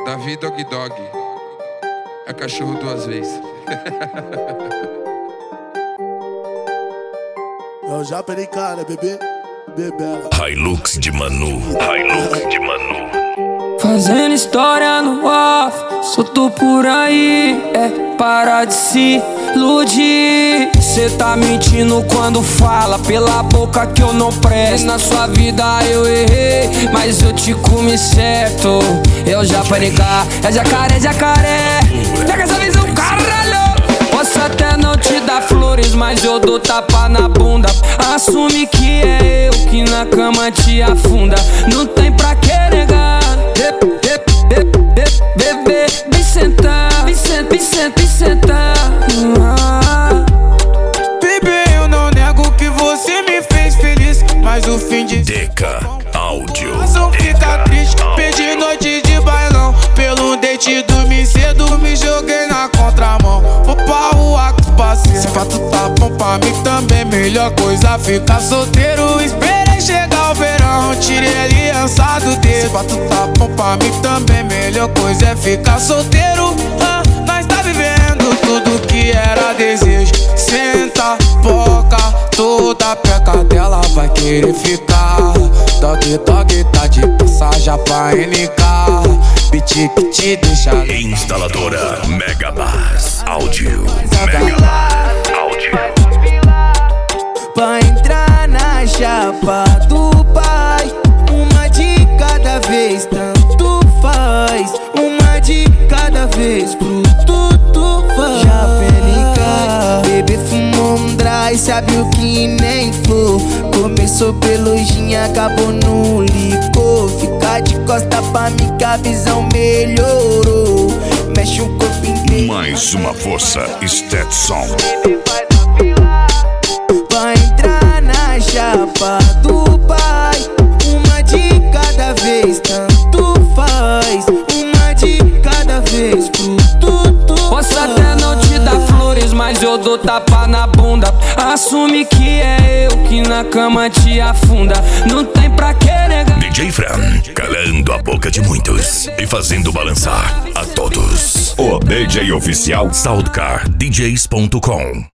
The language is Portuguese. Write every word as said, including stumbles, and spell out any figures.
Davi Dog Dog. É cachorro duas vezes. É o Japa de cara, bebê, bebê. Hilux de Manu, Hilux de Manu. Fazendo história no off, solto por aí, é para de se iludir. Cê tá mentindo quando fala pela boca que eu não presto. Na sua vida eu errei, mas eu te comi certo. Eu já panicar, é jacaré, jacaré. Pega essa visão, caralho. Posso até não te dar flores, mas eu dou tapa na bunda. Assume que é eu que na cama te afunda. Não tem pra que negar. Bebê, vem sentar, vem sentar, vem sentar, vem sentar. Bebê, eu não nego que você me fez feliz, mas o fim de Deca Áudio. não fica triste, perdi noite de bailão. Pelo date dormi cedo, me joguei na contramão. Vou pra rua com os parceiros. Se pra tu tá bom pra mim também, melhor coisa ficar solteiro. Esperei chegar o verão, tirei a aliança do dedo. Se pra tu tá bom pra mim também, melhor coisa é ficar solteiro. ah, Nós tá vivendo tudo que era desejo. Senta, boca, toda peca dela vai querer ficar. Dog, dog, tá de passagem pra N K. Beat que te deixa. Instaladora Megabass Áudio. Megabass Áudio. Pra entrar na chapa do pai, uma de cada vez, tanto faz. Uma de cada vez, pro tudo faz. Já pelica, bebê fumou um dry, sabe o que nem for. Começou pelo gin, acabou no licor. Ficar de costa pra mim que a visão melhorou. Mexe o corpo inteiro. Mais uma força, Stetson. Pra entrar na chapa do pai, uma de cada vez, tanto faz. Uma de cada vez, pro tudo. Posso até não te dar flores, mas eu dou tapa na bunda. Assume que é eu que na cama te afunda. Não tem pra que negar. D J Fran, calando a boca de muitos e fazendo balançar a todos. O D J oficial Soundcar D Js ponto com.